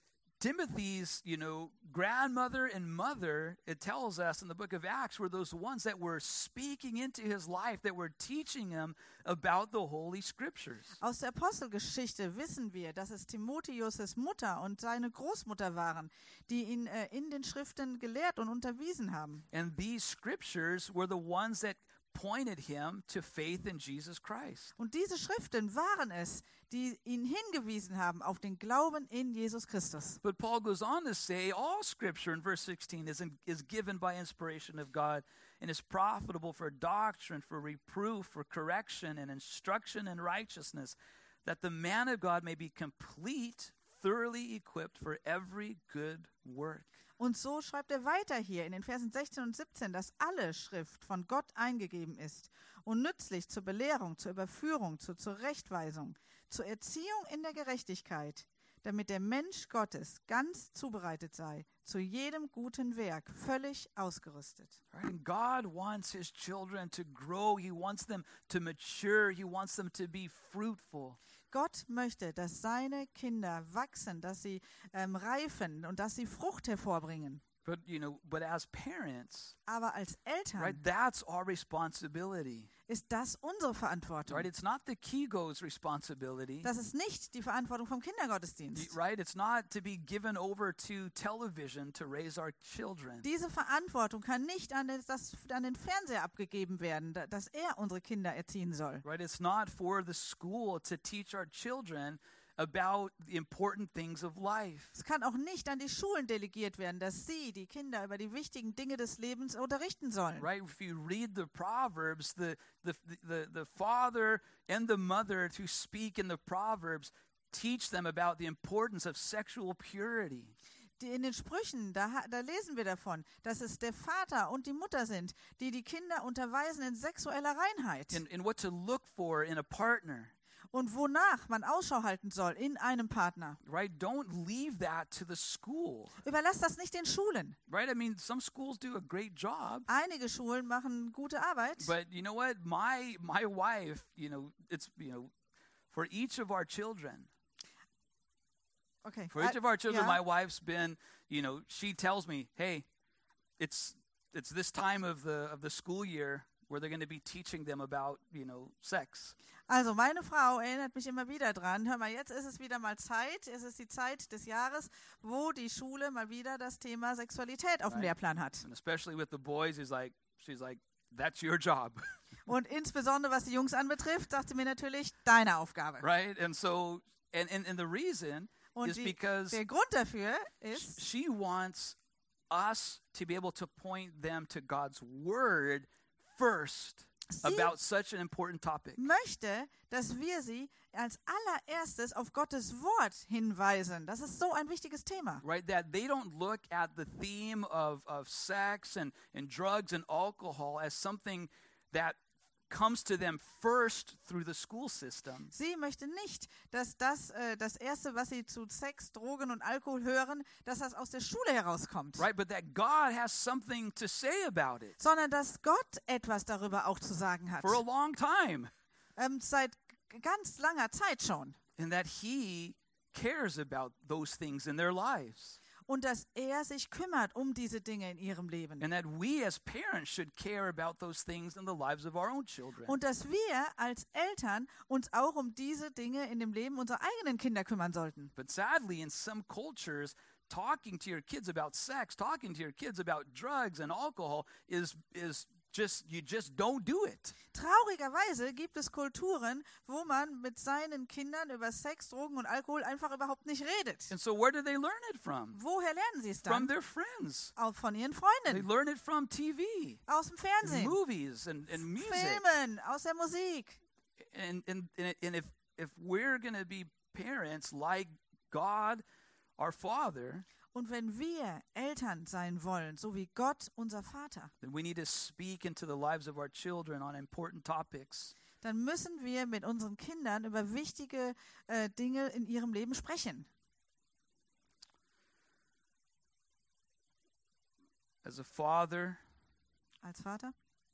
Timothy's, you know, grandmother and mother, it tells us in the book of Acts, were those ones that were speaking into his life, that were teaching him about the Holy Scriptures. Aus der Apostelgeschichte wissen wir, dass es Timotheus' Mutter und seine Großmutter waren, die ihn äh, in den Schriften gelehrt und unterwiesen haben. And these scriptures were the ones that pointed him to faith in Jesus Christ. Und diese Schriften waren es, die ihn hingewiesen haben auf den Glauben in Jesus Christus. But Paul goes on to say all scripture in verse sixteen is, in, is given by inspiration of God and is profitable for doctrine, for reproof, for correction, and instruction in righteousness, that the man of God may be complete, thoroughly equipped for every good work. Und so schreibt er weiter hier in den Versen sechzehn und siebzehn, dass alle Schrift von Gott eingegeben ist und nützlich zur Belehrung, zur Überführung, zur Zurechtweisung, zur Erziehung in der Gerechtigkeit, damit der Mensch Gottes ganz zubereitet sei, zu jedem guten Werk völlig ausgerüstet. Right? And God wants his children to grow. He wants them to mature. He wants them to be fruitful. Gott möchte, dass seine Kinder wachsen, dass sie ähm, reifen und dass sie Frucht hervorbringen. But, you know, but as parents, Aber als Eltern right, that's our responsibility. ist das unsere Verantwortung. Right? It's not the Kigo's responsibility. Das ist nicht die Verantwortung vom Kindergottesdienst. Right? It's not to be given over to television to raise our children. Diese Verantwortung kann nicht an den, das, an den Fernseher abgegeben werden, da- dass er unsere Kinder erziehen soll. Right? It's not for the school to teach our children about the important things of life. Es kann auch nicht an die Schulen delegiert werden, dass sie die Kinder über die wichtigen Dinge des Lebens unterrichten sollen. Right? If you read the Proverbs, the the the the father and the mother who speak in the Proverbs teach them about the importance of sexual purity. Die in den Sprüchen, da, ha- da lesen wir davon, dass es der Vater und die Mutter sind, die die Kinder unterweisen in sexueller Reinheit And, and what to look for in a partner. und wonach man Ausschau halten soll in einem Partner. Right? Don't leave that to the school. Überlass das nicht den Schulen. Right? I mean, some schools do a great job. Einige Schulen machen gute Arbeit, But you know what? My my wife, you know, it's you know, for each of our children, okay. for each of our children, ja. my wife's been, you know, she tells me, hey, it's it's this time of the of the school year. where they're going to be teaching them about, you know, sex. Also meine Frau erinnert mich immer wieder dran. Hör mal, jetzt ist es wieder mal Zeit. Es ist die Zeit des Jahres, wo die Schule mal wieder das Thema Sexualität auf dem Right. Lehrplan hat. And especially with the boys, he's like, she's like, that's your job, Und insbesondere was die Jungs anbetrifft, sagt sie mir natürlich, deine Aufgabe. right? And so, and, and, and the reason Und is die, because der Grund dafür sh- ist, she wants us to be able to point them to God's word first sie about such an important topic. möchte, dass wir sie als allererstes auf Gottes Wort hinweisen. Das ist so ein wichtiges Thema. Right, that they don't look at the theme of, of sex and, and drugs and alcohol as something that comes to them first through the school system. Sie möchte nicht, dass das äh, das Erste, was sie zu Sex, Drogen und Alkohol hören, dass das aus der Schule herauskommt. Right, but that God has something to say about it Sondern dass Gott etwas darüber auch zu sagen hat. for a long time, Ähm, seit g- ganz langer Zeit schon. and that He cares about those things in their lives, Und dass er sich kümmert um diese Dinge in ihrem Leben. and that we as parents should care about those things in the lives of our own children. Und dass wir als Eltern uns auch um diese Dinge in dem Leben unserer eigenen Kinder kümmern sollten. But sadly, in some cultures, talking to your kids about sex, talking to your kids about drugs and alcohol is is just you just don't do it. Traurigerweise gibt es Kulturen, wo man mit seinen Kindern über Sex, Drogen und Alkohol einfach überhaupt nicht redet. And so where do they learn it from? Woher lernen sie es From dann? their friends. Auch von ihren They Freunden, learn it from T V, aus dem and Fernsehen, movies, and, and music. Filmen, aus der Musik. And and and and if if we're going to be parents like God, our Father, Und wenn wir Eltern sein wollen, so wie Gott, unser Vater, then we need to speak into the lives of our children on important topics. dann müssen wir mit unseren Kindern über wichtige äh, Dinge in ihrem Leben sprechen. As a father, Als Vater.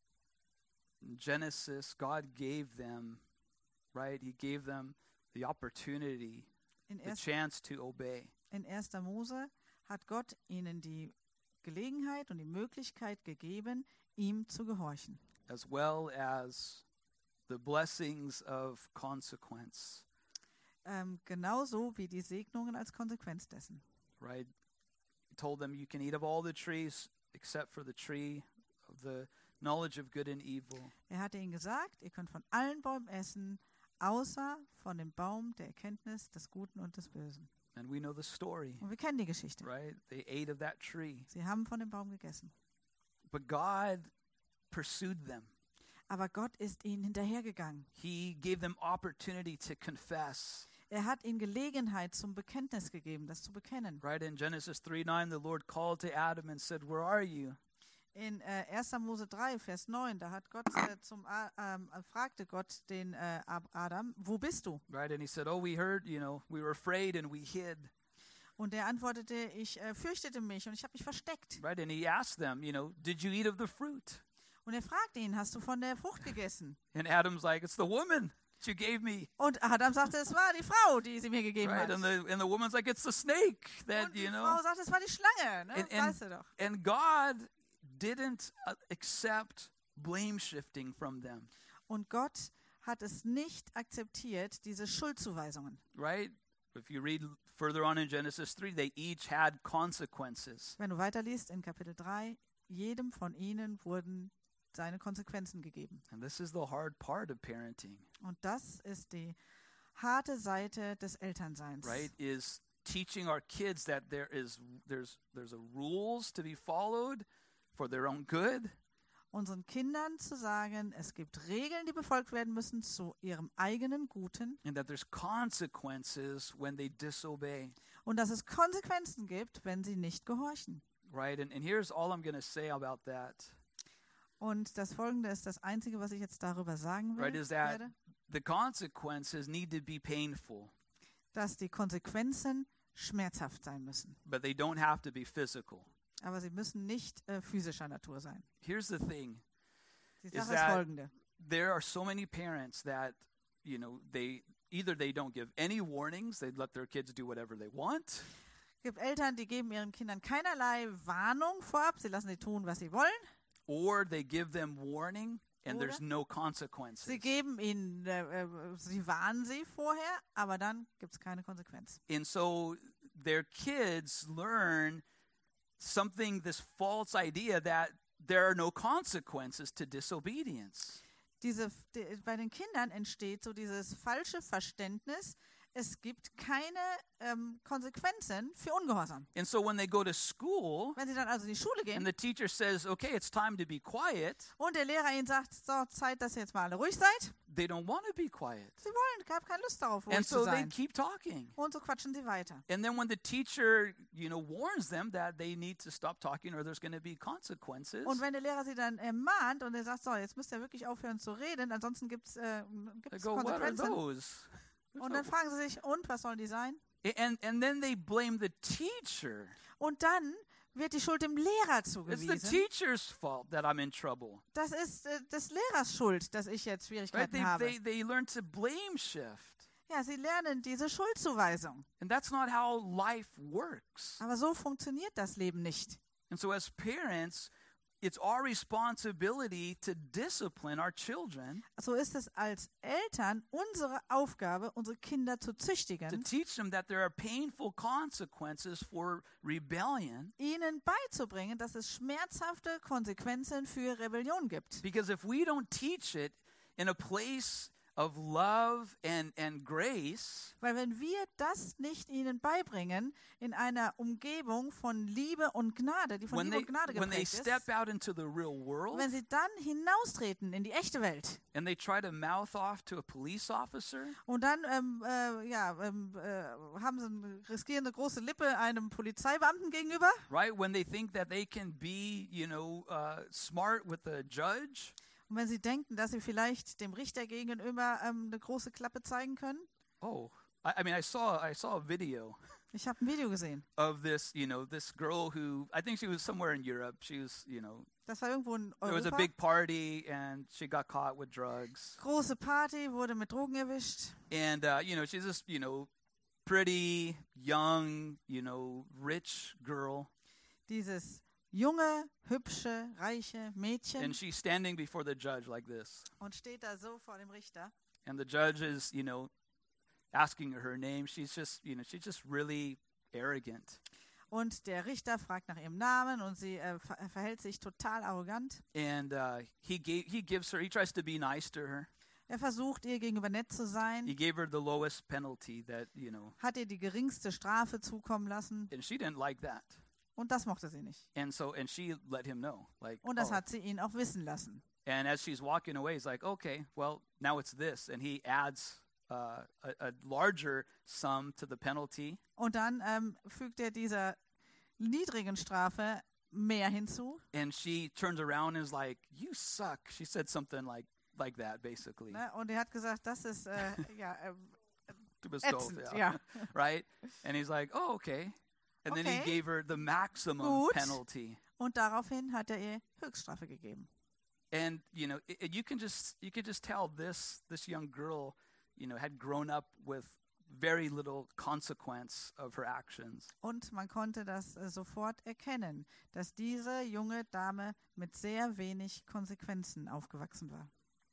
in Genesis, God gave them, right? He gave them the opportunity, In, the erst, chance to obey. in erster Mose hat Gott ihnen die Gelegenheit und die Möglichkeit gegeben, ihm zu gehorchen. As well as the blessings of consequence, Ähm, genauso wie die Segnungen als Konsequenz dessen. right? He told them, you can eat of all the trees except for the tree of the knowledge of good and evil. Er hatte ihnen gesagt, ihr könnt von allen Bäumen essen, außer von dem Baum der Erkenntnis des Guten und des Bösen. And we know the story, Und wir kennen die Geschichte. right? They ate of that tree. Sie haben von dem Baum gegessen. But God pursued them. Aber Gott ist ihnen hinterhergegangen. He gave them opportunity to confess. Er hat ihnen Gelegenheit zum Bekenntnis gegeben, das zu bekennen. Right, in Genesis three nine, the Lord called to Adam and said, where are you? In äh, erster Mose drei, Vers neun, da hat Gott äh, zum A- ähm, äh, fragte Gott den äh, Ab- Adam, wo bist du? Right, and he said, oh, we heard, you know, we were afraid and we hid. Und er antwortete, ich äh, fürchtete mich und ich habe mich versteckt. Right, and he asked them, you know, did you eat of the fruit? Und er fragte ihn, hast du von der Frucht gegessen? And Adam's like, it's the woman that you gave me. Und Adam sagte, es war die Frau, die sie mir gegeben Right, hat. and the and the woman's like, it's the snake that, Und die you know. Frau sagte, es war die Schlange. Ne? And- Das and- weißt du doch. And God didn't uh, accept blame shifting from them. Und Gott hat es nicht akzeptiert, diese Schuldzuweisungen. Right? If you read further on in Genesis three, they each had consequences. Wenn du weiterliest in Kapitel drei, jedem von ihnen wurden seine Konsequenzen gegeben. And this is the hard part of parenting, Und das ist die harte Seite des Elternseins. right? Is teaching our kids that there is there's there's a rules to be followed for their own good, Unseren Kindern zu sagen, es gibt Regeln, die befolgt werden müssen zu ihrem eigenen Guten and that there's consequences when they disobey, und dass es Konsequenzen gibt, wenn sie nicht gehorchen. right? And and here's all I'm going to say about that, Und das Folgende ist das Einzige, was ich jetzt darüber sagen will, right? Is that werde, the consequences need to be painful, dass die Konsequenzen schmerzhaft sein müssen. but they don't have to be physical. Aber sie müssen nicht äh, physischer Natur sein. Here's the thing. Die Is Sache ist that- folgende. There are so many parents that, you know, they either they don't give any warnings, they let their kids do whatever they want, Es gibt Eltern, die geben ihren Kindern keinerlei Warnung vorab. Sie lassen sie tun, was sie wollen. or they give them warning and Oder there's no consequences. sie geben ihnen, äh, äh, sie warnen sie vorher, aber dann gibt es keine Konsequenz. And so their kids learn something, this false idea that there are no consequences to disobedience. Diese, die, bei den Kindern entsteht so dieses falsche Verständnis, es gibt keine ähm, Konsequenzen für Ungehorsam. And so when they go to school Wenn sie dann also in die Schule and gehen the teacher says, okay, it's time to be quiet, und der Lehrer ihnen sagt, so, Zeit, dass ihr jetzt mal alle ruhig seid, they don't want to be quiet. sie wollen, haben keine Lust darauf, ruhig And zu so they sein. keep talking. Und so quatschen sie weiter. And then when the teacher, you know, warns them that they need to stop talking or there's going to be consequences, Und wenn der Lehrer sie dann ermahnt und er sagt, so, jetzt müsst ihr wirklich aufhören zu reden, ansonsten gibt es äh, they gibt's go, what are Konsequenzen. those? Und dann fragen sie sich, und was sollen die sein? And, and then they blame the teacher. Und dann wird die Schuld dem Lehrer It's the zugewiesen. teacher's fault that I'm in trouble. Das ist äh, des Lehrers Schuld, dass ich jetzt Right? Schwierigkeiten They, habe. they, they learn to blame shift. Ja, sie lernen diese Schuldzuweisung. And that's not how life works. Aber so funktioniert das Leben nicht. And so as parents, it's our responsibility to discipline our children, So ist es als Eltern unsere Aufgabe, unsere Kinder zu to züchtigen, teach them that there are painful consequences for rebellion. ihnen beizubringen, dass es schmerzhafte Konsequenzen für Rebellion gibt. Because if we don't teach it in a place of love and, and grace, Weil wenn wir das nicht ihnen beibringen, in einer Umgebung von Liebe und Gnade, die von when Liebe they, und Gnade when they geprägt step ist, out into the real world wenn sie dann hinaustreten in die echte Welt and they try to mouth off to a police officer, und dann ähm, äh, ja, ähm, äh, haben sie eine, riskieren eine große Lippe einem Polizeibeamten gegenüber, right? When they think that they can be, you know, uh, smart with the judge, und wenn sie denken, dass sie vielleicht dem Richter gegenüber ähm, eine große Klappe zeigen können. oh, I, I mean, I saw I saw a video Ich habe ein Video gesehen. of this, you know, this girl who I think she was somewhere in Europe. She was, you know, Das war irgendwo in there was a Europa. big party and she got caught with drugs. Große Party, wurde mit Drogen erwischt. And uh, you know, she's this, you know, pretty young, you know, rich girl, Dieses junge, hübsche, reiche Mädchen and she's standing before the judge like this. und steht da so vor dem Richter. And the judge is, you know, asking her her name. She's just, you know, she's just really arrogant. Und der Richter fragt nach ihrem Namen und sie äh, ver verhält sich total arrogant. And uh, he gave, he gives her, he tries to be nice to her. Er versucht, ihr gegenüber nett zu He sein, gave her the lowest penalty that, you know, hat ihr die geringste Strafe zukommen lassen and she didn't like that. und das mochte sie nicht. And so, and she let him know, like, Und das oh. hat sie ihn auch wissen lassen. And as she's walking away, he's like, okay, well, now it's this. And he adds uh, a, a larger sum to the penalty. Und dann ähm, fügt er dieser niedrigen Strafe mehr hinzu. And she turns around and is like, you suck. She said something like, like that, basically. Ne? Und er hat gesagt, das ist äh, ja, äh, To bestow, ätzend. yeah. Ja. Right? And he's like, oh, okay. And then he Okay. gave her the maximum Gut. penalty. Und daraufhin hat er ihr Höchststrafe gegeben. And you know, it, it- you can just you can just tell this this young girl, you know, had grown up with very little consequence of her actions. Und man konnte das äh, sofort erkennen, dass diese junge Dame mit sehr wenig Konsequenzen aufgewachsen war.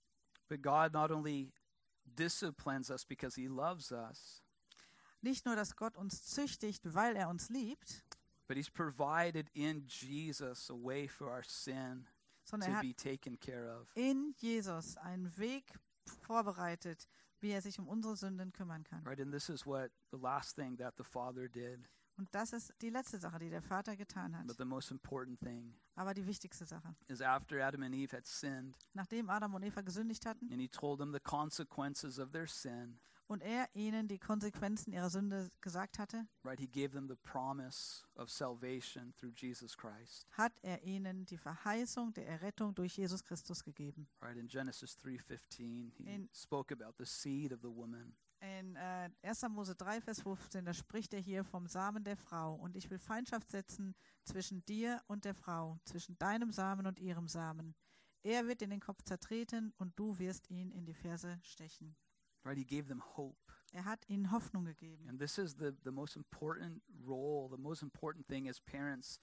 But God not only disciplines us because he loves us, Nicht nur, dass Gott uns züchtigt, weil er uns liebt, but he's provided in Jesus a way for our sin sondern to er hat be taken care of. in Jesus einen Weg vorbereitet, wie er sich um unsere Sünden kümmern kann. Right? And this is what the last thing that the Father did, Und das ist die letzte Sache, die der Vater getan hat. but the most important thing Aber die wichtigste Sache. is after Adam and Eve had sinned, Nachdem Adam und Eva gesündigt hatten and he told them the consequences of their sin, und er ihnen die Konsequenzen ihrer Sünde gesagt hatte, right? He gave them the promise of salvation through Jesus Christ. hat er ihnen die Verheißung der Errettung durch Jesus Christus gegeben. Right? In Genesis three fifteen, he In- spoke about the seed of the woman. In äh, erster Mose drei, Vers fünfzehn, da spricht er hier vom Samen der Frau. Und ich will Feindschaft setzen zwischen dir und der Frau, zwischen deinem Samen und ihrem Samen. Er wird in den Kopf zertreten und du wirst ihn in die Ferse stechen. Right? He gave them hope. Er hat ihnen Hoffnung gegeben. And this is the, the most important role, the most important thing as parents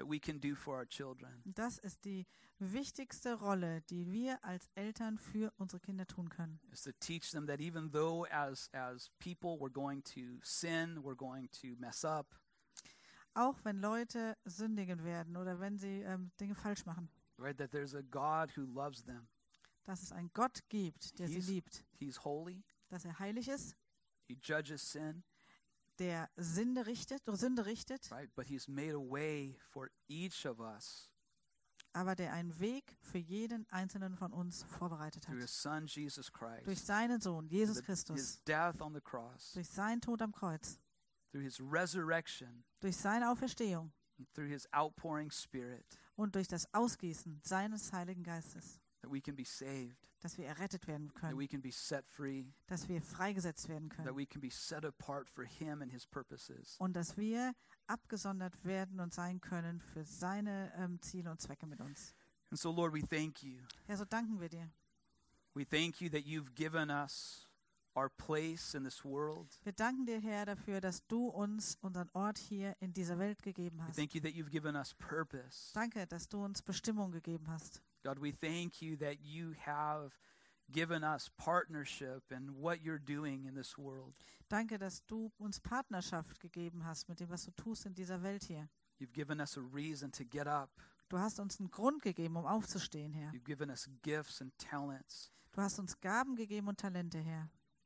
that we can do for our children. Und das ist die wichtigste Rolle, die wir als Eltern für unsere Kinder tun können. Is to teach them that even though as as people we're going to sin, we're going to mess up, Auch wenn Leute sündigen werden oder wenn sie ähm, Dinge falsch machen. right? That there's a God who loves them. Dass es einen Gott gibt, der He's- sie liebt. He's holy. Dass er heilig ist, He judges sin, der Sünde richtet, Sünde richtet, right? But he's made a way for each of us aber der einen Weg für jeden einzelnen von uns vorbereitet through hat. his son Jesus Christ. Durch seinen Sohn, Jesus The- Christus. his death on the cross, Durch seinen Tod am Kreuz. through his resurrection, Durch seine Auferstehung. and through his outpouring spirit, Und durch das Ausgießen seines Heiligen Geistes. that we can be saved, Dass wir errettet werden that können. we can be set free, Dass wir freigesetzt werden that können. we can be set apart for him and his purposes. Und dass wir abgesondert werden und sein können für seine ähm, Ziele und Zwecke mit uns. And so, Lord, we thank you. Herr, so danken wir dir. We thank you that you've given us our place in this world. Wir danken dir, Herr, dafür, dass du uns unseren Ort hier in dieser Welt gegeben We hast. thank you that you've given us purpose. Danke, dass du uns Bestimmung gegeben hast. God, we thank you that you have given us partnership in what you're doing in this world. Danke, dass du uns Partnerschaft gegeben hast mit dem, was du tust in dieser Welt hier. You've given us a reason to get up. Du hast uns einen Grund gegeben, um aufzustehen, Herr. You've given us gifts and talents Du hast uns Gaben gegeben und Talente, Herr,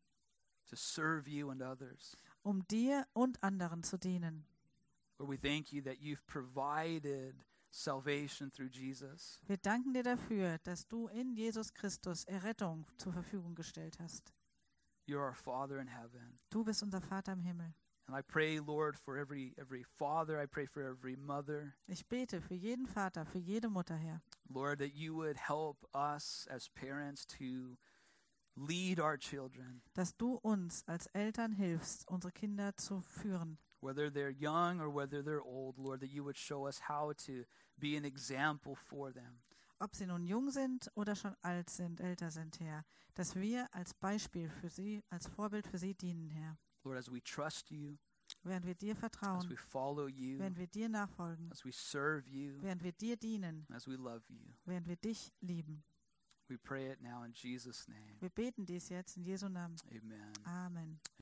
to serve you and others. um dir und anderen zu dienen. Lord, we thank you that you've provided salvation through Jesus. Wir danken dir dafür, dass du in Jesus Christus Errettung zur Verfügung gestellt hast. You're our Father in heaven. Du bist unser Vater im Himmel. And I pray, Lord, for every every father, I pray for every mother, Ich bete für jeden Vater, für jede Mutter, Herr, Lord, that you would help us as parents to lead our children, dass du uns als Eltern hilfst, unsere Kinder zu führen. whether they're young or whether they're old, Lord, that you would show us how to be an example for them. Ob sie nun jung sind oder schon alt sind, älter sind, Herr, dass wir als Beispiel für sie, als Vorbild für sie dienen, Herr. Lord, as we trust you, Während wir dir as vertrauen, we follow you, während wir dir nachfolgen, as we serve you, während wir dir dienen, as we love you. während wir dich lieben. We pray it now in Jesus' name. Wir beten dies jetzt in Jesu Namen. Amen. Amen.